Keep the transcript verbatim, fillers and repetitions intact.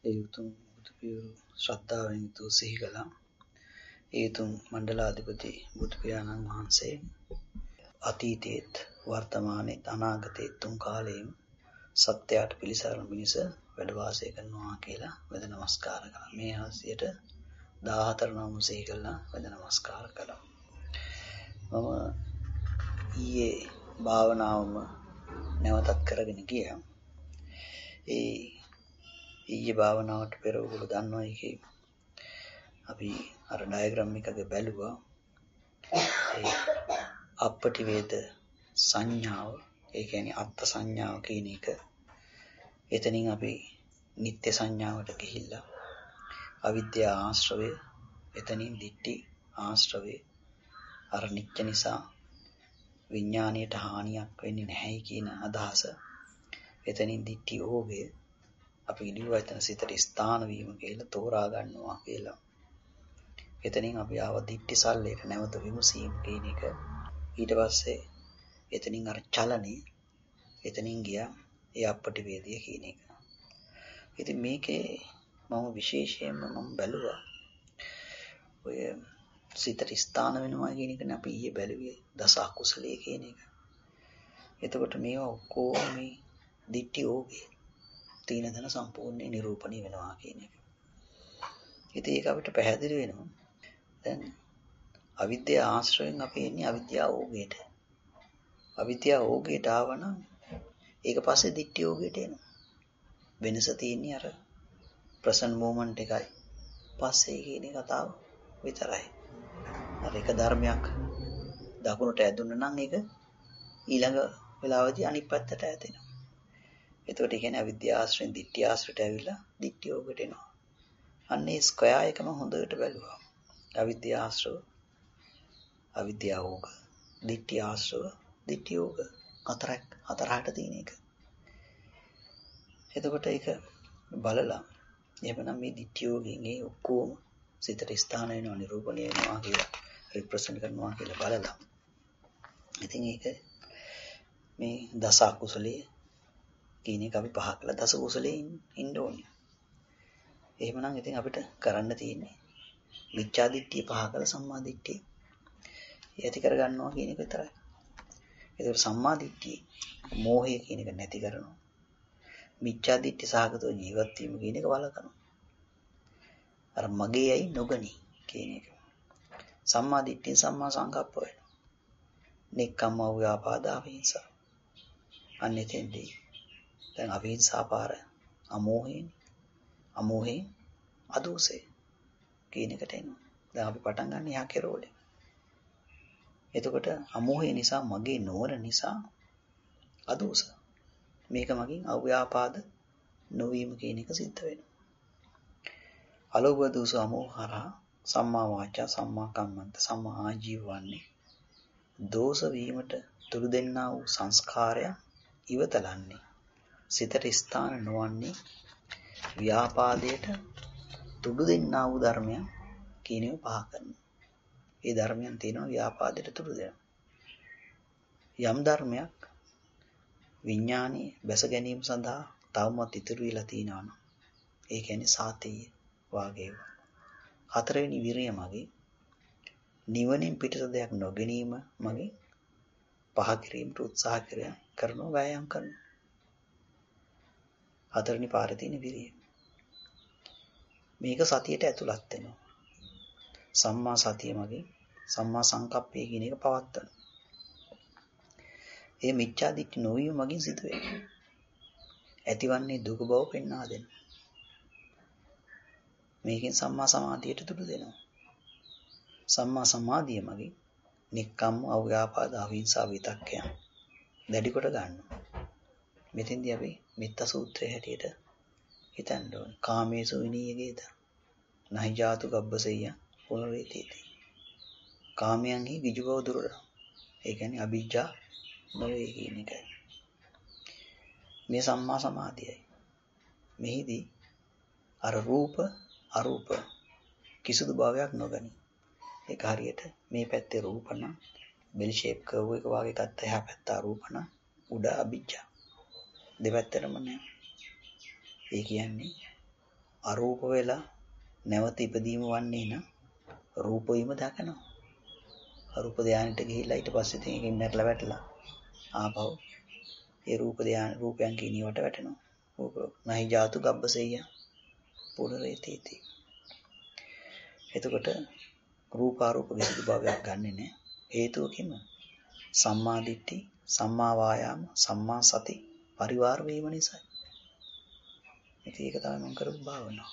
ඒ උතුම් බුදු පියවරු ශ්‍රද්ධාවෙන් යුතුව සිහි කළා. ඒ උතුම් මණ්ඩලාධිපති බුදු පියාණන් වහන්සේ අතීතයේත් වර්තමානයේත් අනාගතයේත් තුන් කාලෙම සත්‍යයට පිළිසරණ මිනිස වැඩ වාසය කරනවා කියලා වෙද නමස්කාර කළා. මේ හසියට දාහතර නම සිහි කළා වෙද නමස්කාර කළා. මම ඊයේ භාවනාවම නැවතත් කරගෙන ගියා. ඒ ඊයේ භාවනාවට පෙර ඔයගොල්ලෝ දන්නවා ඒකේ අපි අර ඩයග්‍රෑම් එකක බැලුවා. ඒ අපටි වේද සංඥාව, ඒ කියන්නේ අත්ත් සංඥාව කියන එක. එතනින් අපි නිත්‍ය සංඥාවට ගිහිල්ලා අවිද්‍යා ආශ්‍රවය, එතනින් දිට්ඨි ආශ්‍රවය, අර නිත්‍ය නිසා විඥාණයට හානියක් වෙන්නේ නැහැයි කියන අදහස. එතනින් දිට්ඨි ඕගය අපි ඉලියුවා එතන සිතට ස්ථාන වීම කියලා තෝරා ගන්නවා කියලා. එතනින් අපි ආව දිට්ඨි සල්ලේට නැවත විමසීම කියන එක. ඊට පස්සේ එතනින් අර චලනේ එතනින් ගියා ඒ අපටි වේදිය කියන එක. ඉතින් මේකේ මම විශේෂයෙන්ම මම බැලුවා ඔය සිතට ස්ථාන වෙනවා කියන එකනේ අපි ඊයේ බැලුවේ දස අකුසලයේ කියන එක. එතකොට මේවා ඔක්කොම මේ දිට්ඨි ඕගේ තීන දන සම්පූර්ණයෙන් නිරූපණය වෙනවා කියන එක. ඉතින් ඒක අපිට පැහැදිලි වෙනවා. දැන් අවිද්‍යාව ආශ්‍රයෙන් අපි එන්නේ අවිද්‍යාව ඕගේට. අවිද්‍යාව ඕගේට ආවනම් ඒක පස්සේ දිට්ඨි ඕගේට එනවා. වෙනස තියෙන්නේ අර ප්‍රසන්ට් මොමන්ට් එකයි පස්සේ කියන කතාව විතරයි. අර එක ධර්මයක් දකුණට ඇදුණා නම් ඒක ඊළඟ වෙලාවදී අනිත් පැත්තට ඇදෙනවා. එතකොට ඒ කියන්නේ අවිද්‍යාව ආශ්‍රයෙන් දිට්ඨි ආශ්‍රයට ඇවිල්ලා දිට්ඨි ඕගට එනවා. අන්න ඒ ස්ක්වයර් එකම හොඳට බැලුවා. අවිද්‍යාව ආශ්‍රව, අවිද්‍යාව ඕග, දිට්ඨි ආශ්‍රව, දිට්ඨි ඕග හතරක් හතරකට තියෙන එක. එතකොට ඒක බලලා එහෙනම් මේ දිට්ඨි ඕගෙන් ඒ ඔක්කොම සිතට ස්ථාන වෙනවා, නිරූපණය වෙනවා කියලා රිප්‍රසන්ට් කරනවා කියලා බලලා. ඉතින් ඒක මේ දස අකුසලයේ කියන එක අපි පහ කළා. දස කුසලයේ ඉන්න ඕනේ. එහෙමනම් ඉතින් අපිට කරන්න තියෙන්නේ මිච්ඡා දිට්ඨිය පහ කළා සම්මා දිට්ඨිය ඇති කර ගන්නවා කියන එක විතරයි. ඒක සම්මා දිට්ඨිය මෝහය කියන එක නැති කරනවා. මිච්ඡා දිට්ඨි සහගතව ජීවත් වීම කියන එක වළකනවා. අර මගේයි නොගනි කියන එක. සම්මා දිට්ඨිය සම්මා සංකප්ප වෙනවා. නෙක්ඛම්ම ව්‍යාපාද අවිහිංසා. අන්නතෙන්දී දැන් අවිහිංසා පාර අමෝහයෙන් අමෝහයෙන් අදෝසේ කියන එකට එනවා. දැන් අපි පටන් ගන්න යා කෙරෝලේ. එතකොට අමෝහය නිසා මගේ නොවන නිසා අදෝස. මේක මගින් අව්‍යාපාද නොවීම කියන එක සිද්ධ වෙනවා. අලෝභ දෝස අමෝහරා සම්මා වාචා සම්මා කම්මන්ත සම්මා ආජීව වන්නේ දෝෂ වීමට තුරු දෙන්නා වූ සංස්කාරය ඉවතලන්නේ සිතට ස්ථාන නොවන්නේ ව්‍යාපාදයට තුඩු දෙන්නා වූ ධර්මයන් කියන ඒවා පහ කරනවා. ඒ ධර්මයන් තියෙනවා ව්‍යාපාදයට තුඩු දෙනවා. යම් ධර්මයක් විඥානයේ බැස ගැනීම සඳහා තවමත් ඉතුරු වෙලා තියෙනවා නම් ඒ කියන්නේ සාතේය වාගේව. හතරවෙනි විරිය මගේ නිවනින් පිටත දෙයක් නොගැනීම මගේ පහ කිරීමට උත්සාහ කරනවා වෑයම් කරනවා. හතරවෙනි පාරේ තියෙන විරිය. මේක සතියට ඇතුළත් වෙනවා. සම්මා සතිය මගේ සම්මා සංකප්පය කියන එක පවත්වනවා. ඒ මිච්ඡා දිට්ඨි නොවීම මගින් සිදු වෙනවා. ඇතිවන්නේ දුක බව පෙන්වා දෙනවා. මේකෙන් සම්මා සමාධියට තුඩු දෙනවා. සම්මා සමාධිය මගින් නික්කම්ම අව්‍යාපාද අවිහිංසා විතක්කයන් දැඩි කොට ගන්නවා. මෙතෙන්දී අපි මෙත්ත සූත්‍රයේ හැටියට හිතන්න ඕන. කාමේසු විනීයගේද නහි ජාතු ගබ්බසෙය්‍ය පුනරේතීති. කාමයන්හි ගිජු බව දුරන. ඒ කියන්නේ අභිජ්ජා නොවේ කියන එකයි. මේ සම්මා සමාධියයි. මෙහිදී අර රූප අරූප කිසිදු භාවයක් නොගනි. ඒක හරියට මේ පැත්තේ රූප නම් බෙල් ෂේප් කර්ව් එක වගේ ගත්ත එහා පැත්ත අරූප නම් උඩ අභිජ්ජා. දෙපැත්තටම නෑ. ඒ කියන්නේ අරූප වෙලා නැවත ඉපදීම වන්නේ නම් රූප වීම දකිනවා. අරූප ධානයට ගිහිල්ලා ඊට පස්සේ ඉතින් ඒකෙන් මැරලා වැටලා ආපහු ඒ රූප ධාන රූපයන් කිනිවට වැටෙනවා. රූප නහි ජාතු ගබ්බසෙය්‍ය පුනරේතීති. එතකොට රූපාරූප විසුද්ධි භාවයක් ගන්නෙ නෑ. හේතුව කිම? සම්මා දිට්ඨි, සම්මා වායාම, සම්මා සති පරිවාර වීම නිසා. ඉතින් ඒක තමයි මම කරපු භාවනාව.